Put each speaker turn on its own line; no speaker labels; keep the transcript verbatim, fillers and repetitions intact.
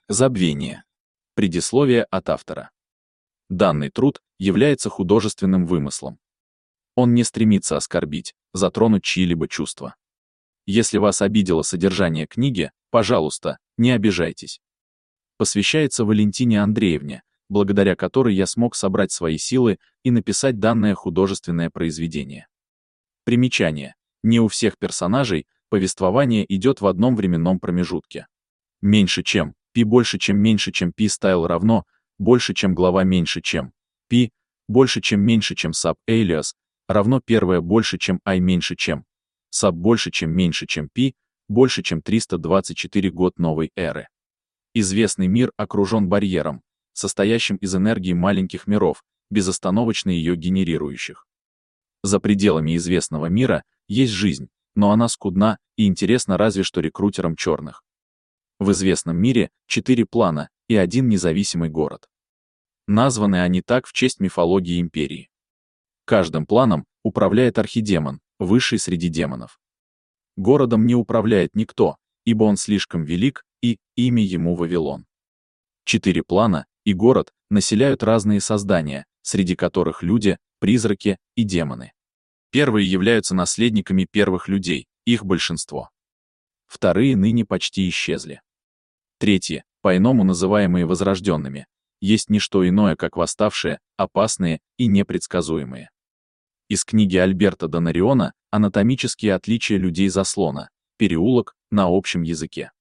Забвение. Предисловие от автора. Данный труд является художественным вымыслом. Он не стремится оскорбить, затронуть чьи-либо чувства. Если вас обидело содержание книги, пожалуйста, не обижайтесь. Посвящается Валентине Андреевне, благодаря которой я смог собрать свои силы и написать данное художественное произведение. Примечание. Не у всех персонажей повествование идет в одном временном промежутке. Меньше чем, π больше чем меньше чем π стайл равно, больше чем глава меньше чем, π, больше чем меньше чем sub alias, равно первое больше чем i меньше чем, sub больше чем меньше чем π, больше чем триста двадцать четыре год новой эры. Известный мир окружен барьером, состоящим из энергии маленьких миров, безостановочно ее генерирующих. За пределами известного мира есть жизнь, но она скудна и интересна разве что рекрутерам черных. В известном мире четыре плана и один независимый город. Названы они так в честь мифологии империи. Каждым планом управляет архидемон, высший среди демонов. Городом не управляет никто, ибо он слишком велик, и имя ему Вавилон. Четыре плана и город населяют разные создания, среди которых люди, призраки и демоны. Первые являются наследниками первых людей, их большинство. Вторые ныне почти исчезли. Третьи, по-иному называемые возрожденными, есть не что иное, как восставшие, опасные и непредсказуемые. Из книги Альберта Донариона «Анатомические отличия людей заслона. Переулок» на общем языке.